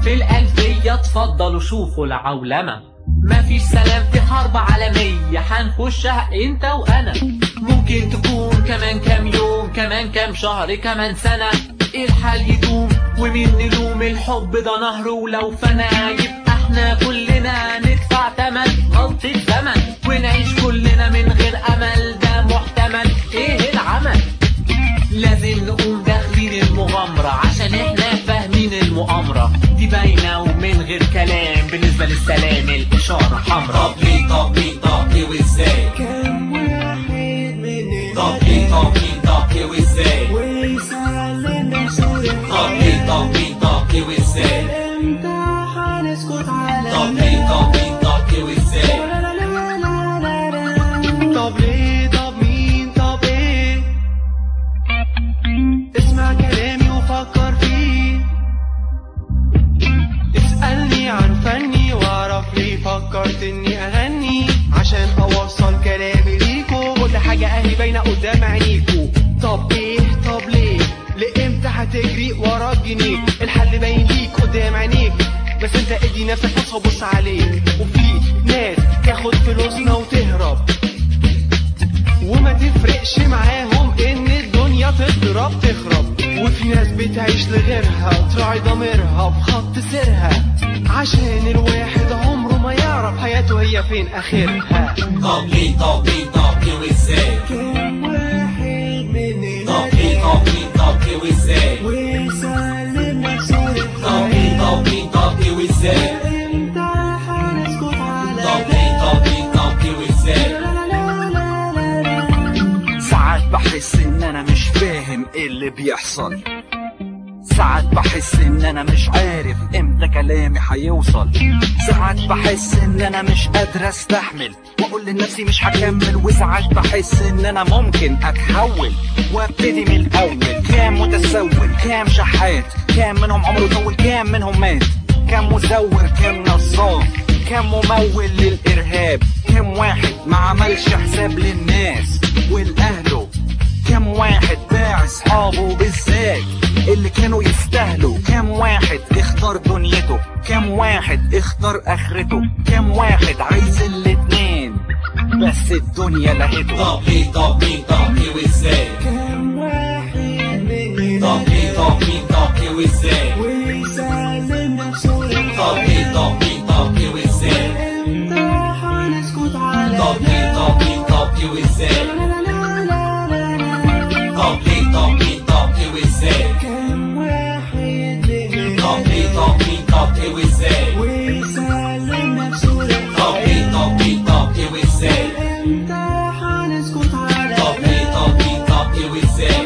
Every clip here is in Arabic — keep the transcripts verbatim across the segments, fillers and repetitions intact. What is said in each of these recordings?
في الألفية اتفضلوا شوفوا العولمة. مفيش سلام في حرب عالمية هنخشها انت وانا. ممكن تكون كمان كام يوم، كمان كام شهر، كمان سنة، الحال يدوم ومين نلوم. الحب ده نهر ولو فنا يبقى احنا كلنا ندفع تمن غلطة زمن، ونعيش كلنا من غير امل، ده محتمل. ايه العمل؟ لازم نقوم داخلين المغامرة عشان احنا فاهمين المؤامرة دي باينة ومن غير كلام. بالنسبة للسلام الإشارة حمرا. طب ليه طب ليه طب ليه وازاي؟ كم واحد مننا طب ليه طب ليه طب ليه وازاي؟ ويسلم نفسه طب ليه طب ليه طب ليه وازاي؟ امتى هنسكت على طب ليه طب ليه طب ليه وازاي؟ طب ليه طب مين طب ايه؟ اسمع كلامي وفكر فيه، اسألني عن فني واعرف ليه فكرت اني اغني عشان اوصل كلامي ليكو. كل حاجة اهي باينة قدام عينيكو. طب ايه طب ليه لامتى هتجري ورا الجنيه؟ الحل باين ليك قدام عينيك، بس انت ادي نفسك فرصة وبص عليك. وفي ناس تاخد فلوسنا وتهرب وما تفرقش معاهم ان الدنيا تضرب تخرب، وفي ناس بتعيش لغيرها وتراعي ضميرها في خط سيرها عشان الواحد عمره ما يعرف حياته هي فين اخرها. طب ليه طب ليه طب ليه وازاي؟ كم واحد مننا طب ليه طب ليه طب ليه وازاي؟ ويسلم نفسه طب ليه طب ليه طب ليه وازاي؟ امتى هنسكت على طب ليه طب ليه طب ليه وازاي؟ ساعات بحس ان انا مش فاهم ايه اللي بيحصل، ساعات بحس ان انا مش عارف امتى كلامي هيوصل، ساعات بحس ان انا مش قادر استحمل واقول لنفسي مش هكمل، وساعات بحس ان انا ممكن اتحول وابتدي من الاول. كام متسول، كام شحات، كام منهم عمره طول، كام منهم مات، كام مزور، كام نصاب، كام ممول للارهاب، كام واحد ما عملش حساب للناس والاهله، كام واحد باع اصحابه بالذات اللي كانوا يستاهلوا، كام واحد اختار دنيته، كام واحد اختار اخرته، كام واحد عايز الاتنين بس الدنيا لهته. طب ليه طب ليه طب ليه وازاي؟ كم واحد مننا طب ليه طب ليه طب ليه وازاي؟ ويسلم نفسه طب ليه طب ليه طب ليه وازاي؟ امتى هنسكت على طب ليه طب ليه طب ليه وازاي؟ طب ليه طب ليه طب ليه وازاي؟ كم واحد مننا طب ليه طب ليه طب ليه وازاي؟ ويسلم نفسه طب ليه طب ليه طب ليه وازاي؟ امتى هنسكت على طب ليه طب ليه طب ليه وازاي؟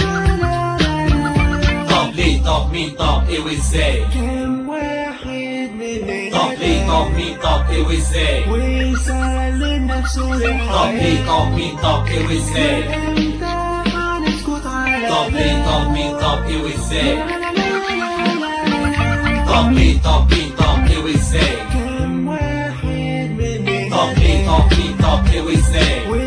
طب ليه طب مين طب ايه وازاي؟ كم واحد مننا طب ليه طب مين طب ايه وازاي؟ ويسلم نفسه طب ليه طب مين طب ايه وازاي؟ امتى هنسكت على طب ليه طب مين طب ايه وازاي؟ طب ليه طب مين طب ايه وازاي؟ كم واحد مننا طب ليه طب مين طب ايه وازاي؟